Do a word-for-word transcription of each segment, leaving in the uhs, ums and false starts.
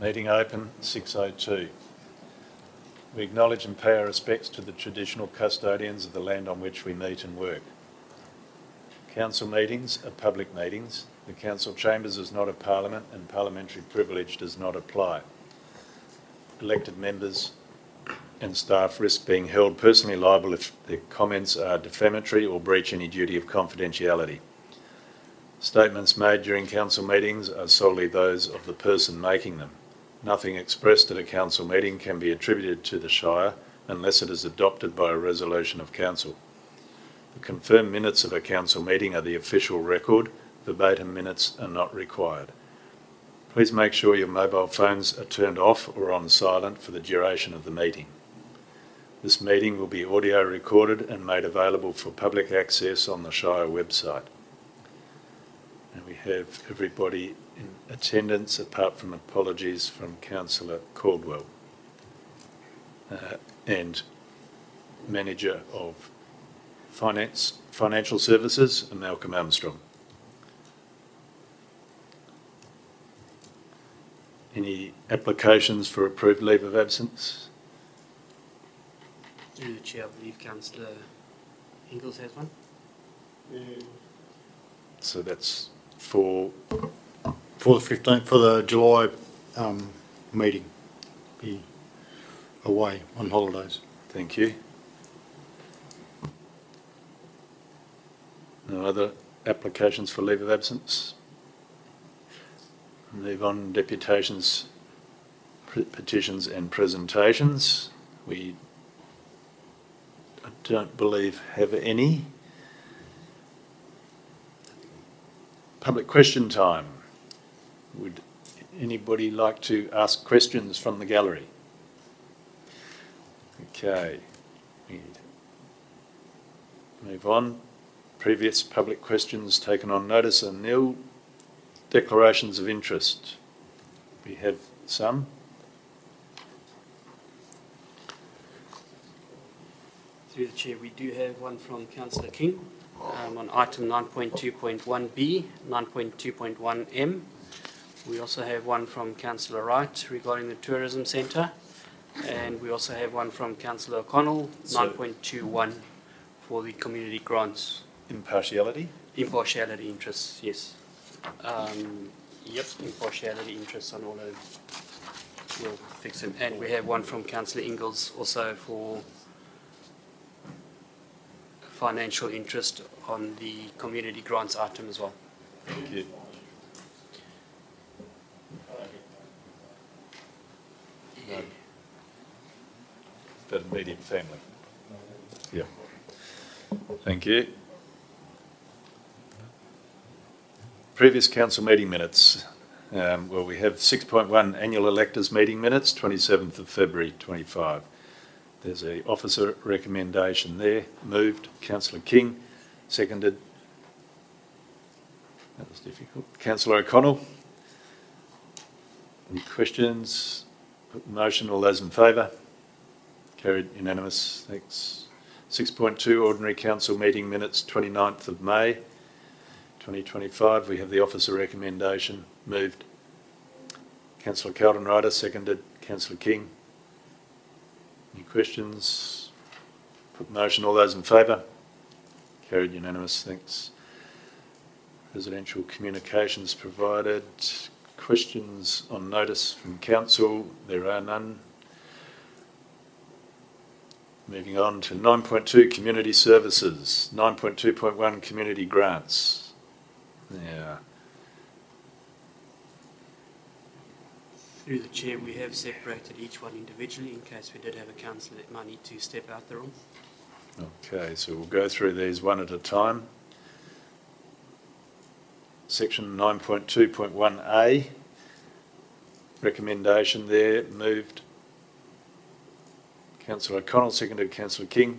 Meeting open, six oh two. We acknowledge and pay our respects to the traditional custodians of the land on which we meet and work. Council meetings are public meetings. The council chambers is not a parliament and parliamentary privilege does not apply. Elected members and staff risk being held personally liable if their comments are defamatory or breach any duty of confidentiality. Statements made during council meetings are solely those of the person making them. Nothing expressed at a council meeting can be attributed to the Shire unless it is adopted by a resolution of council. The confirmed minutes of a council meeting are the official record. Verbatim minutes are not required. Please make sure your mobile phones are turned off or on silent for the duration of the meeting. This meeting will be audio recorded and made available for public access on the Shire website. And we have everybody in attendance apart from apologies from Councillor Caldwell uh, and Manager of Finance, Financial Services, Malcolm Armstrong. Any applications for approved leave of absence? Through the Chair, I believe Councillor Ingalls has one. Yeah. So that's for For the fifteenth, for the July um, meeting, be away on holidays. Thank you. No other applications for leave of absence? Move on, deputations, petitions and presentations. We, I don't believe, have any. Public question time. Would anybody like to ask questions from the gallery? Okay. Move on. Previous public questions taken on notice are nil. Declarations of interest. We have some. Through the Chair, we do have one from Councillor King um, on item nine point two point one B, nine point two point one M. We also have one from Councillor Wright regarding the Tourism Centre, and we also have one from Councillor O'Connell, So, nine point two one for the community grants. Impartiality? Impartiality interests, yes. Um, yep, impartiality interests on all of. We'll fix it. And we have one from Councillor Ingalls also for financial interest on the community grants item as well. Thank you. No. That immediate family. Yeah. Thank you. Previous council meeting minutes. Um, well, we have six point one annual electors meeting minutes, twenty-seventh of February twenty-five. There's a officer recommendation there. Moved, Councillor King. Seconded. That was difficult. Councillor O'Connell. Any questions? Put the motion. All those in favour? Carried unanimous. Thanks. six point two ordinary council meeting minutes, twenty-ninth of May twenty twenty-five. We have the officer recommendation. Moved. Councillor Calden Ryder. Seconded. Councillor King. Any questions? Put the motion. All those in favour? Carried unanimous. Thanks. Presidential communications provided. Questions on notice from council? There are none. Moving on to nine point two community services. nine point two point one community grants. Yeah. Through the Chair, we have separated each one individually in case we did have a councillor that might need to step out the room. Okay, so we'll go through these one at a time. Section nine point two point one A. Recommendation there. Moved. Councillor O'Connell, seconded Councillor King.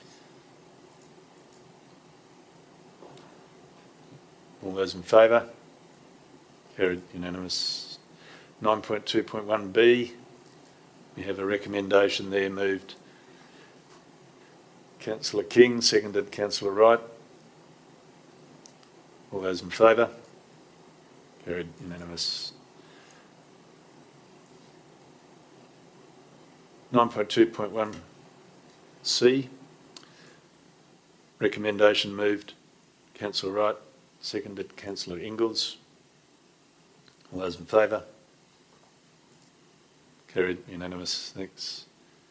All those in favour? Carried unanimous. nine point two point one B. We have a recommendation there. Moved. Councillor King, seconded Councillor Wright. All those in favour? Carried unanimous. nine point two point one C. Recommendation moved, Councillor Wright, seconded Councillor Ingalls. All those in favour? Carried, unanimous, thanks.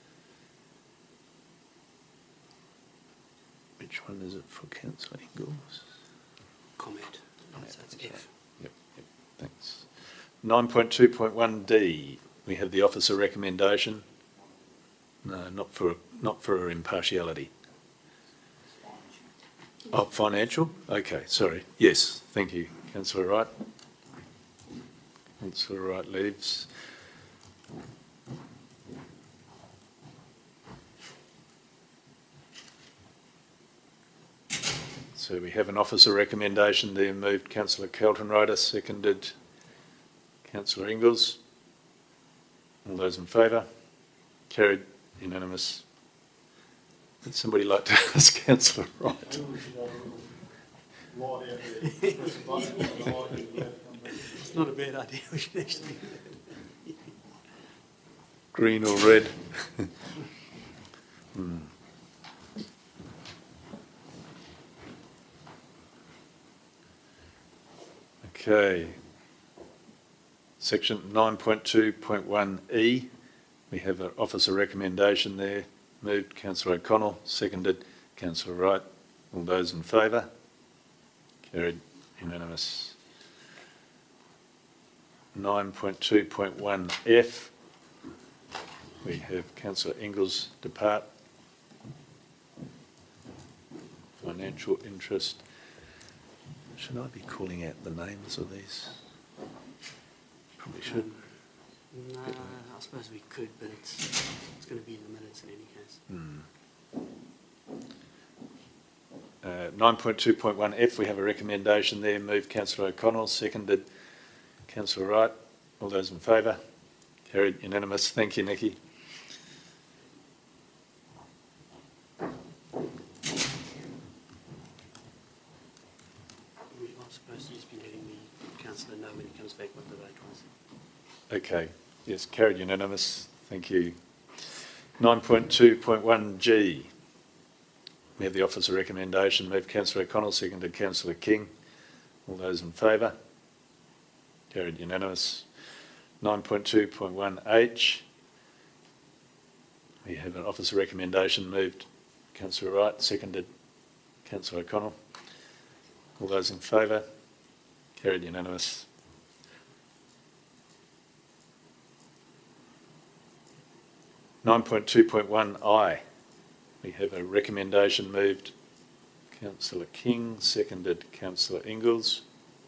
Which one is it for Councillor Ingalls? Comment. So it's F. Yep, yep, thanks. nine point two point one D, we have the officer recommendation. No, not for, not for impartiality. Oh, financial? Okay, sorry. Yes, thank you, Councillor Wright. Councillor Wright leaves. So we have an officer recommendation there, moved Councillor Kelton-Ryder, seconded Councillor Ingalls. All those in favour? Carried, unanimous. Would somebody like to ask Councillor Wright? It's not a bad idea. We should actually. Green or red? hmm. Okay. Section nine point two point one E, we have an officer recommendation there. Moved Councillor O'Connell, seconded Councillor Wright. All those in favour? Carried, unanimous. nine point two point one F, we have Councillor Ingalls depart. Financial interest. Should I be calling out the names of these? Probably should. Um, no, I suppose we could, but it's it's going to be in the minutes in any case. Hmm. Uh, nine point two point one F, we have a recommendation there. Moved Councillor O'Connell, seconded Councillor Wright. All those in favour? Carried, unanimous. Thank you, Nikki. We are supposed to just be letting the councillor know when he comes back what the vote was. Okay, yes, carried, unanimous. Thank you. nine point two point one G, we have the officer recommendation. Moved Councillor O'Connell, seconded Councillor King. All those in favour? Carried, unanimous. nine point two point one H, we have an officer recommendation. Moved Councillor Wright, seconded Councillor O'Connell. All those in favour? Carried, unanimous. nine point two point one I, we have a recommendation. Moved Councillor King, seconded Councillor Ingalls.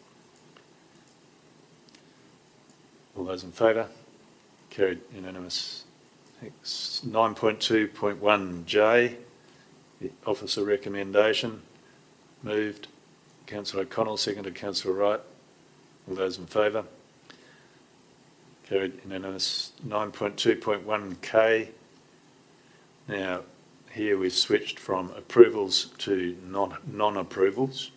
All those in favour? Carried, unanimous. Thanks. nine point two point one J, the officer recommendation. Moved Councillor O'Connell, seconded Councillor Wright. All those in favour? Carried, unanimous. nine point two point one K. Now, here we've switched from approvals to non, non-approvals.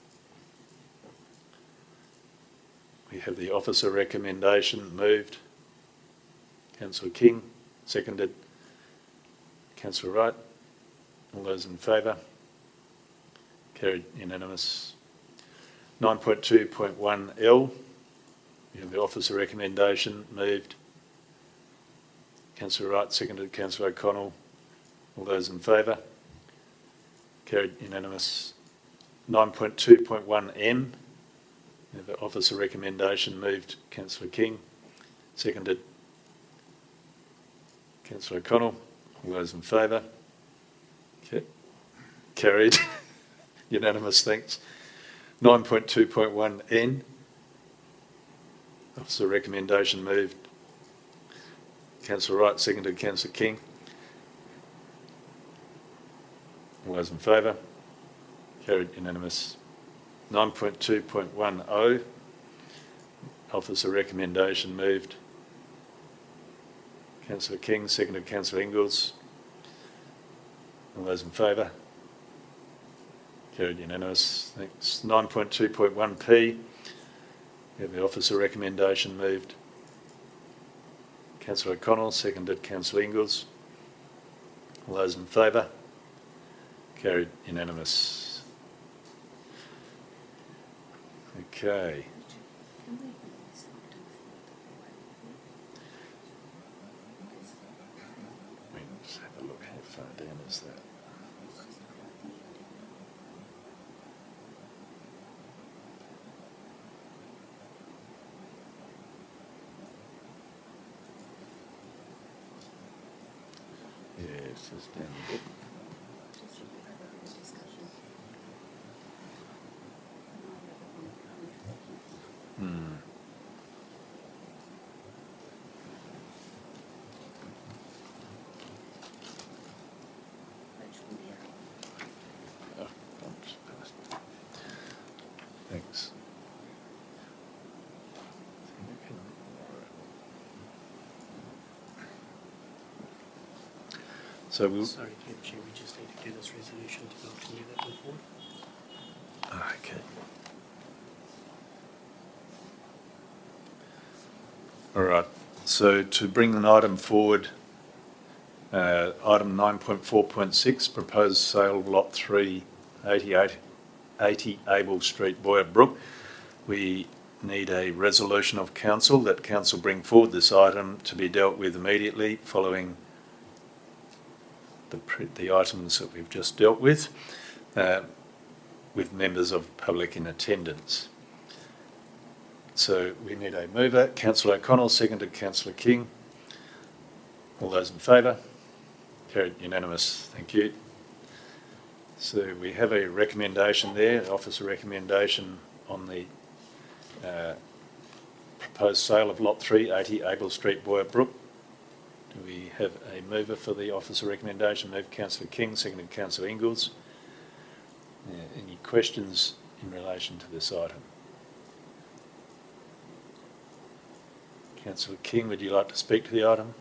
We have the officer recommendation. Moved Councillor King, seconded Councillor Wright. All those in favour? Carried, unanimous. nine point two point one L, we have the officer recommendation. Moved Councillor Wright, seconded Councillor O'Connell. All those in favour? Carried, unanimous. nine point two point one M, we have the officer recommendation. Moved Councillor King, seconded Councillor O'Connell. All those in favour? Okay. Carried, unanimous, thanks. nine point two point one N, officer recommendation. Moved Councillor Wright, seconded Councillor King. All those in favour? Carried, unanimous. nine point two point one O, officer recommendation. Moved Councillor King, seconded Councillor Ingalls. All those in favour? Carried, unanimous. Thanks. nine point two point one P, we have the officer recommendation. Moved Councillor O'Connell, seconded Councillor Ingalls. All those in favour? Carried unanimous. Okay. Let's have a look, how far down is that? Yeah, it's just down a bit. Hmm. Oh, oops. Thanks. So we'll. Sorry, through the chair, we just need to do this resolution to continue that one forward. Ah, okay. All right. So to bring an item forward, uh, item nine point four point six, proposed sale of lot three, eighty-eight, eighty Abel Street, Boyer Brook. We need a resolution of council that council bring forward this item to be dealt with immediately following the, pre- the items that we've just dealt with, uh, with members of public in attendance. So we need a mover. Councillor O'Connell, seconded Councillor King. All those in favour? Carried unanimous. Thank you. So we have a recommendation there, officer recommendation on the uh, proposed sale of lot three, eighty Abel Street, Boyer Brook. Do we have a mover for the officer recommendation? Move Councillor King, seconded Councillor Ingalls. Uh, any questions in relation to this item? Councillor King, would you like to speak to the item?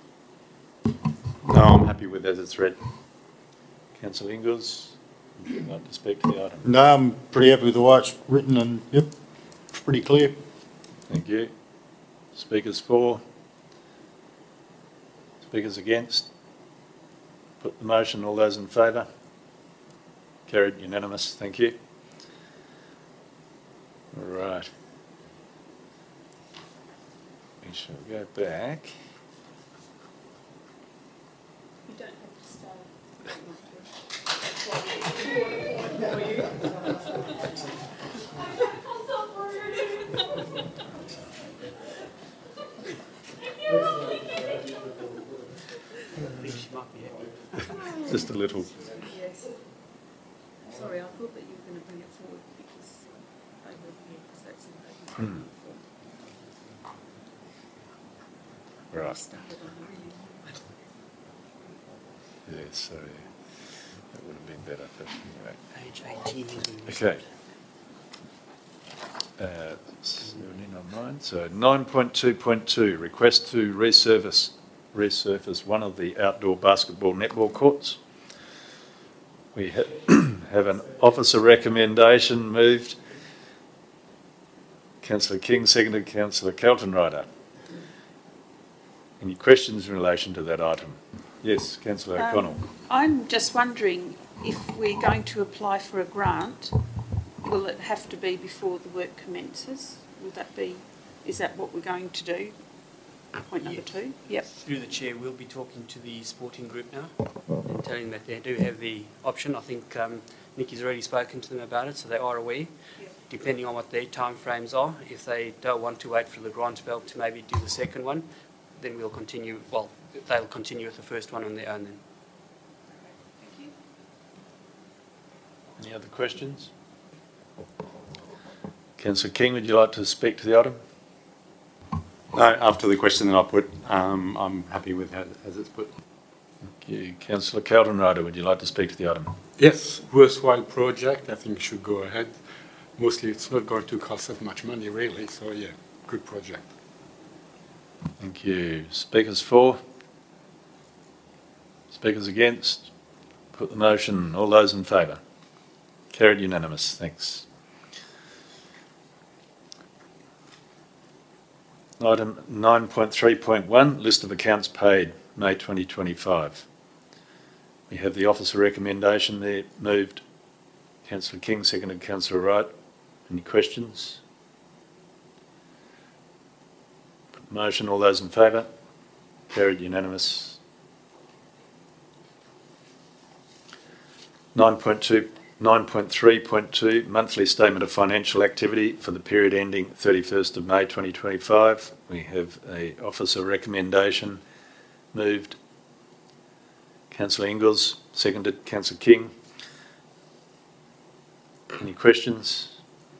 No, I'm happy with as it's read. Councillor Ingalls, would you like to speak to the item? No, I'm pretty happy with the way it's written and, yep, it's pretty clear. Thank you. Speakers for? Speakers against? Put the motion. All those in favour? Carried unanimous. Thank you. All right. We shall go back. You don't have to stay. I think she might be happy. Just a little. Yes. Sorry, I thought that you were going to bring it forward because they were here, because that's in the Hmm. form. Right. Started on a really Yeah, so that would have been better, but anyway. Page eighteen is when we Okay. Uh, seventeen on mine. So nine point two point two, request to resurface, resurface one of the outdoor basketball netball courts. We ha- have an officer recommendation moved. Councillor King, seconded Councillor Kelton-Ryder. Any questions in relation to that item? Yes, Councillor Um, O'Connell. I'm just wondering if we're going to apply for a grant, will it have to be before the work commences? Will that be, is that what we're going to do? Point number Yes. two? Yep. Through the chair, we'll be talking to the sporting group now and telling them that they do have the option. I think um, Nikki's already spoken to them about it, so they are aware. Yep. Depending on what their timeframes are, if they don't want to wait for the grant spell to maybe do the second one, then we'll continue, well, they'll continue with the first one on their own then. Thank you. Any other questions? Councillor King, would you like to speak to the item? No, after the question that I put, um, I'm happy with how, as it's put. Thank you. Councillor Kelton-Ryder, would you like to speak to the item? Yes, worthwhile project. I think should go ahead. Mostly it's not going to cost us much money really, so yeah, good project. Thank you. Speakers for? Speakers against? Put the motion. All those in favour? Carried unanimous. Thanks. Item nine point three point one, list of accounts paid, May twenty twenty-five. We have the officer recommendation there, moved Councillor King, seconded Councillor Wright. Any questions? Motion, all those in favour? Carried, unanimous. nine point two, nine point three point two, monthly statement of financial activity for the period ending thirty-first of May twenty twenty-five. We have a officer recommendation, moved Councillor Ingalls, seconded Councillor King. Any questions?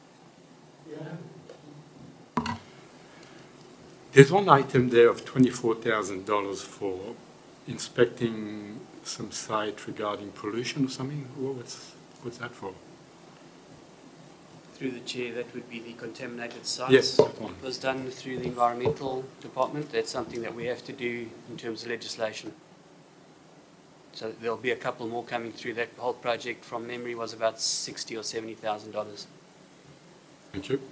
There's one item there of twenty-four thousand dollars for inspecting some site regarding pollution or something. Wha- What's, what's that for? Through the chair, that would be the contaminated sites. Yes, that one. It was done through the environmental department. That's something that we have to do in terms of legislation. So there'll be a couple more coming through. That whole project from memory was about sixty or seventy thousand dollars. Thank you.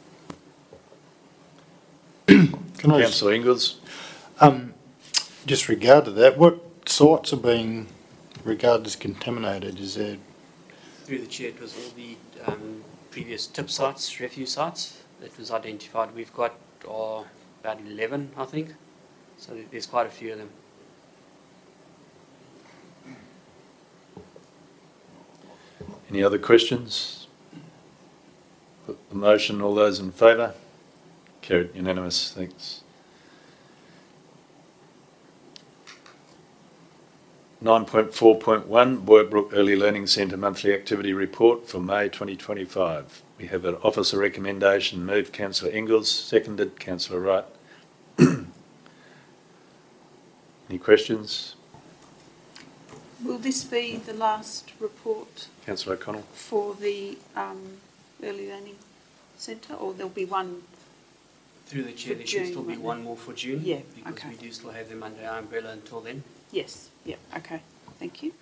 Can I just, Councillor Ingalls. um, just regard to that, what sites are being regarded as contaminated? Is there, Through the chair, it was all the um, previous tip sites, refuse sites that was identified. We've got uh, about eleven, I think. So there- there's quite a few of them. Any other questions? Put the motion, all those in favour? Carried, unanimous, thanks. nine point four point one, Boybrook Early Learning Centre Monthly Activity Report for May twenty twenty-five. We have an officer recommendation, moved Councillor Ingalls, seconded Councillor Wright. Any questions? Will this be the last report Councillor O'Connell? for the um, Early Learning Centre, or there'll be one? Through the chair, For there should June, still be won't one there? more for June. Yeah, Because okay. we do still have them under our umbrella until then. Yes, yep, okay, thank you.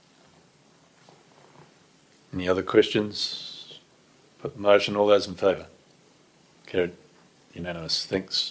Any other questions? Put the motion, all those in favour? Carried, unanimous, thanks.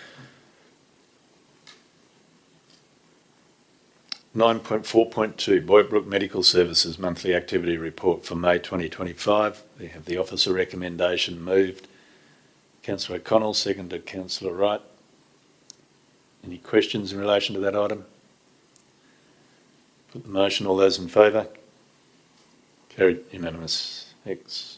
nine point four point two, Boybrook Medical Services Monthly Activity Report for May twenty twenty-five. We have the officer recommendation, moved Councillor O'Connell, seconded Councillor Wright. Any questions in relation to that item? Put the motion, all those in favour? Carried, unanimous, thanks.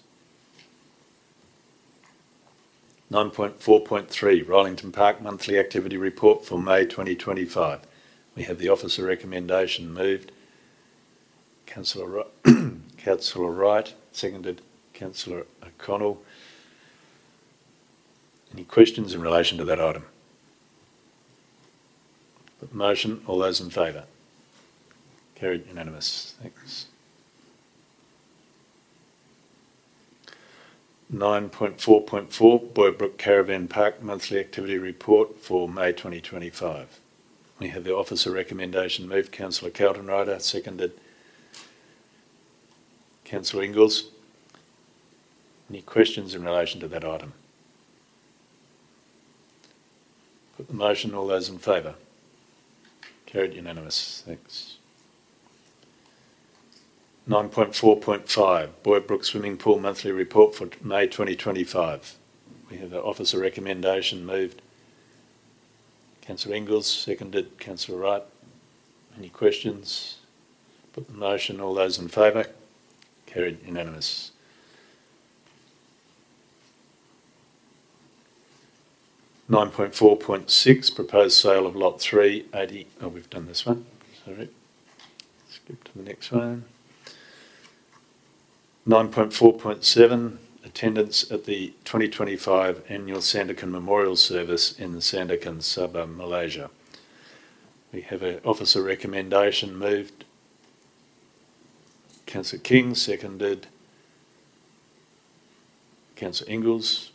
nine point four point three, Rollington Park Monthly Activity Report for May twenty twenty-five. We have the officer recommendation, moved Councillor Wright, Councillor Wright, seconded Councillor O'Connell. Any questions in relation to that item? Put the motion, all those in favour? Carried, unanimous, thanks. nine point four point four, Boybrook Caravan Park Monthly Activity Report for May twenty twenty-five. We have the officer recommendation, moved Councillor Keltenrider, seconded Councillor Ingalls. Any questions in relation to that item? Put the motion, all those in favour? Carried, unanimous, thanks. nine point four point five, Boybrook Swimming Pool Monthly Report for May twenty twenty-five. We have the officer recommendation, moved Councillor Ingalls, seconded Councillor Wright. Any questions? Put the motion, all those in favour? Carried, unanimous. nine point four point six, proposed sale of lot three, eighty, oh, we've done this one, sorry. Skip to the next one. nine point four point seven, attendance at the twenty twenty-five Annual Sandakan Memorial Service in the Sandakan, Sabah, Malaysia. We have an officer recommendation, moved Councillor King, seconded Councillor Ingalls.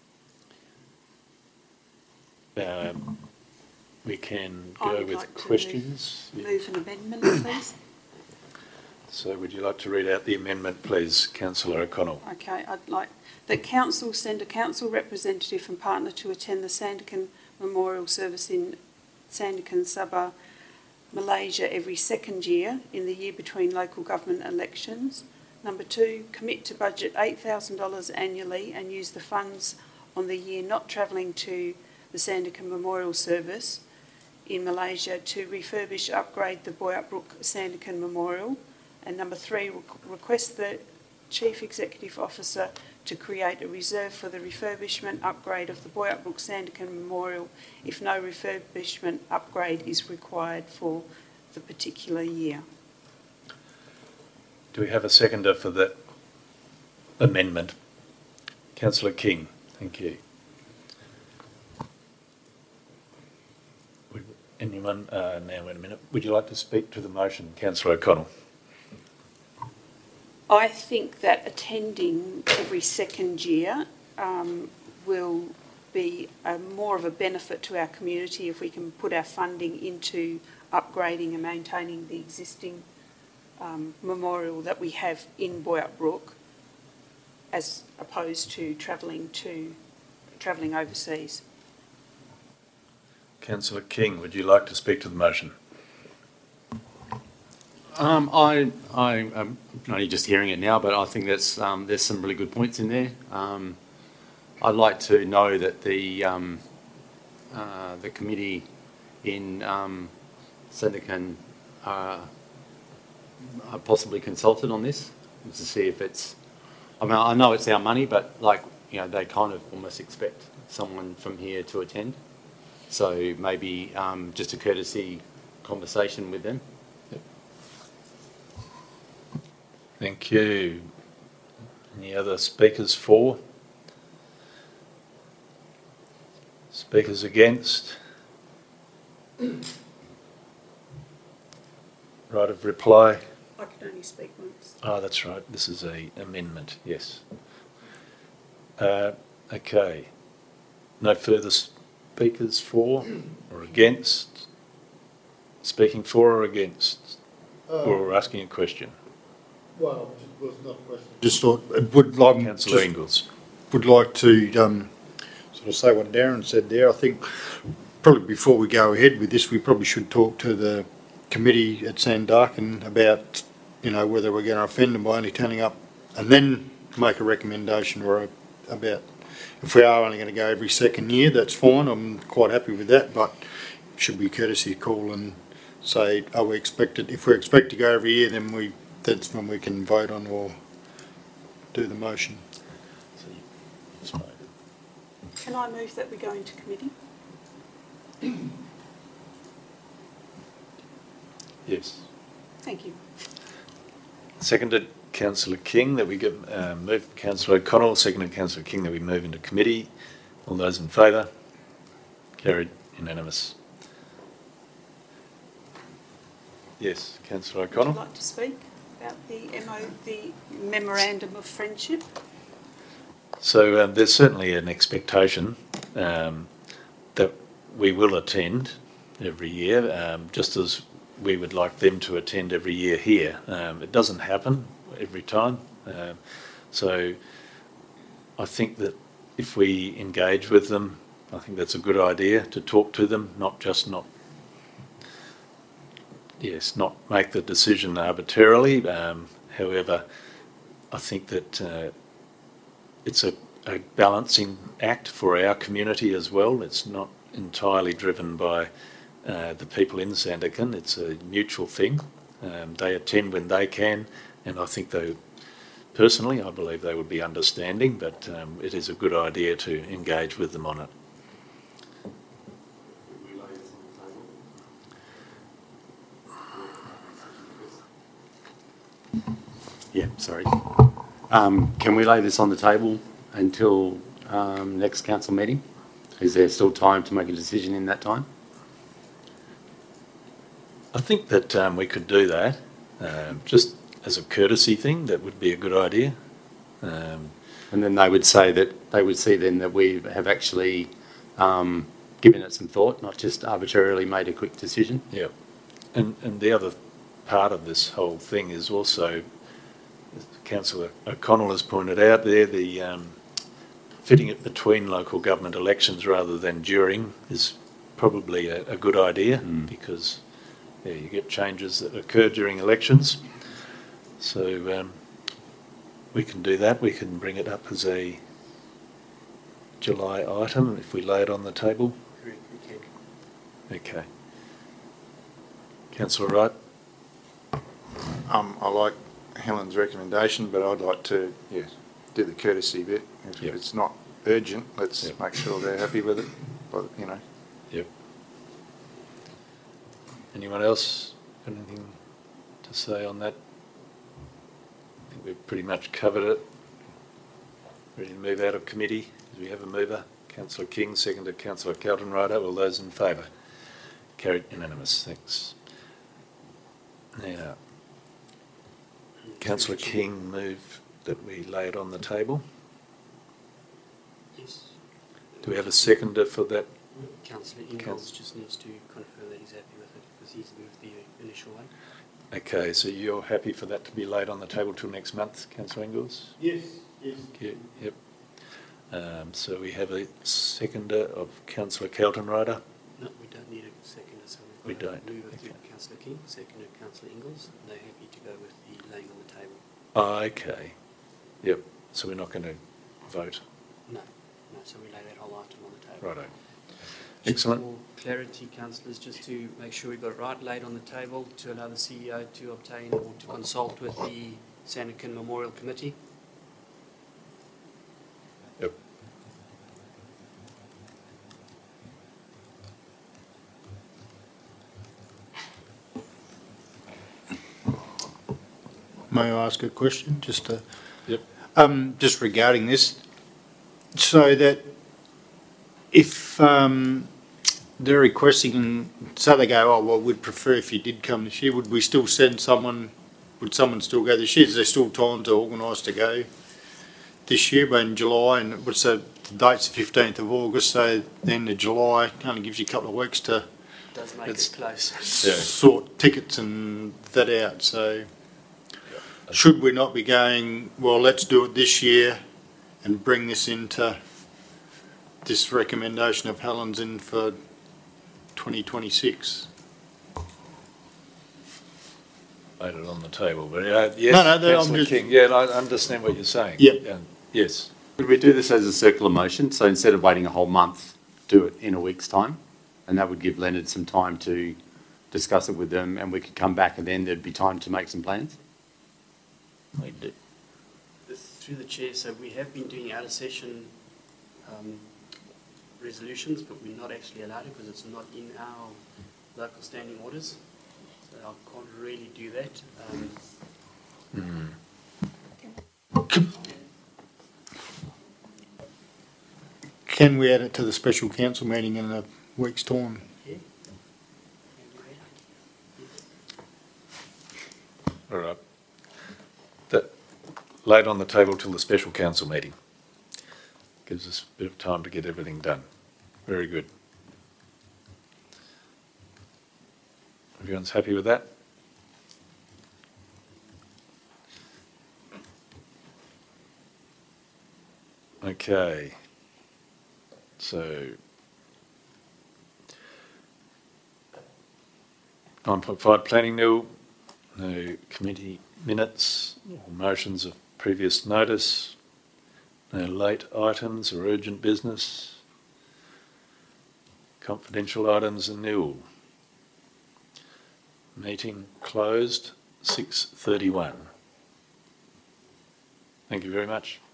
Um, we can I go would with like to questions. Yeah. Move an amendment, please. So would you like to read out the amendment, please, Councillor O'Connell? Okay, I'd like that council send a council representative and partner to attend the Sandakan Memorial Service in Sandakan, Sabah, Malaysia every second year in the year between local government elections. Number two, commit to budget eight thousand dollars annually and use the funds on the year not travelling to the Sandakan Memorial Service in Malaysia to refurbish, upgrade the Boyac Brook Sandakan Memorial. And number three, request the Chief Executive Officer to create a reserve for the refurbishment upgrade of the Boyac Brook Sandakan Memorial if no refurbishment upgrade is required for the particular year. Do we have a seconder for that amendment? Councillor King, thank you. Would anyone, uh, now wait a minute, would you like to speak to the motion, Councillor O'Connell? I think that attending every second year um, will be a, more of a benefit to our community if we can put our funding into upgrading and maintaining the existing um, memorial that we have in Boyac Brook, as opposed to travelling to travelling overseas. Councillor King, would you like to speak to the motion? Um, I, I, I'm only just hearing it now, but I think that's, um, there's some really good points in there. Um, I'd like to know that the, um, uh, the committee in um, Sandakan uh, are possibly consulted on this to see if it's, I mean, I know it's our money, but like, you know, they kind of almost expect someone from here to attend. So maybe um, just a courtesy conversation with them. Thank you. Any other speakers for? Speakers against? Right of reply? I can only speak once. Oh, that's right. This is a amendment, yes. Uh, okay. No further speakers for or against? Speaking for or against? Uh, or asking a question? Well, it was not a question. Just thought, it would like, Councillor just Ingles. would like to um, sort of say what Darren said there. I think probably before we go ahead with this, we probably should talk to the committee at Sandakan about, you know, whether we're going to offend them by only turning up, and then make a recommendation or a, about if we are only going to go every second year, that's fine. I'm quite happy with that, but it should be a courtesy call and say, are we expected? If we expect to go every year, then we that's when we can vote on or do the motion. Can I move that we go into committee? Yes. Thank you. Seconded Councillor King that we give, uh, move Councillor O'Connell, seconded Councillor King that we move into committee. All those in favour? Carried, unanimous. Yes, Councillor O'Connell. Would you like to speak about the M O, the Memorandum of Friendship? So um, there's certainly an expectation um, that we will attend every year, um, just as we would like them to attend every year here. Um, it doesn't happen every time. Um, so I think that if we engage with them, I think that's a good idea to talk to them, not just not, yes, not make the decision arbitrarily. Um, however, I think that uh, it's a, a balancing act for our community as well. It's not entirely driven by uh, the people in Sandakan. It's a mutual thing. Um, they attend when they can, and I think they, personally, I believe they would be understanding, but um, it is a good idea to engage with them on it. Yeah, sorry. Um, can we lay this on the table until um, next council meeting? Is there still time to make a decision in that time? I think that um, we could do that, um, just as a courtesy thing. That would be a good idea. Um, And then they would say that, they would see then that we have actually um, given it some thought, not just arbitrarily made a quick decision. yeah, and and the other part of this whole thing is also, as Councillor O'Connell has pointed out there, the um, fitting it between local government elections rather than during is probably a, a good idea, Mm. because yeah, you get changes that occur during elections. So um, we can do that. We can bring it up as a July item if we lay it on the table. Correct, we can. Okay. Councillor Wright? Um, I like Helen's recommendation, but I'd like to, yeah, do the courtesy bit. If Yep. it's not urgent, let's Yep. make sure they're happy with it, but, you know. Yep. Anyone else got anything to say on that? I think we've pretty much covered it. Ready to move out of committee? Do we have a mover? Councillor King, seconded Councillor Kelton-Ryder. All those in favour? Carried unanimous. Thanks. Now, Councillor King moved that we lay it on the table. Yes. Do we have a seconder for that? Councillor Ingalls just needs to confirm that he's happy with it because he's moved the initial one. Okay, so you're happy for that to be laid on the table till next month, Councillor Ingalls? Yes, yes. Yeah, yep. Um, so we have a seconder of Councillor Kelton-Ryder. No, we don't need a seconder, so We we've got don't, to move it to okay. Councillor King, seconder Councillor Ingalls. They're happy to go with the laying on the table. Oh, okay. Yep. So we're not going to vote. No, no, so we lay that whole item on the table. Righto. Just Excellent. For clarity, councillors, just to make sure we got it right, laid on the table to allow the C E O to obtain or to consult with the Sandakan Memorial Committee. Yep. May I ask a question? Just to, Yep. um, just regarding this, so that if um, they're requesting, so they go, oh well, we'd prefer if you did come this year. Would we still send someone? Would someone still go this year? Is there still time to organise to go this year? But in July, and what's the, the date's the fifteenth of August, so then the July kind of gives you a couple of weeks to Does make It's- it close. Yeah. sort tickets and that out. So should we not be going, well, let's do it this year and bring this into this recommendation of Helen's in for twenty twenty-six? Laid it on the table. But uh, yes, No, no, they're- I'm Councillor just- King. Yeah, I understand what you're saying. Yep. Yeah. Yes. Could we do this as a circular motion? So instead of waiting a whole month, do it in a week's time? And that would give Leonard some time to discuss it with them and we could come back and then there'd be time to make some plans? We do. Through the chair, so we have been doing out of session um, resolutions, but we're not actually allowed to because it's not in our local standing orders. So I can't really do that. Um, Can we add it to the special council meeting in a week's time? yeah. All right. That laid on the table till the special council meeting. Gives us a bit of time to get everything done. Very good. Everyone's happy with that? Okay. So nine point five planning nil, no committee minutes or motions of previous notice, no late items or urgent business, confidential items are nil. Meeting closed, six thirty-one. Thank you very much.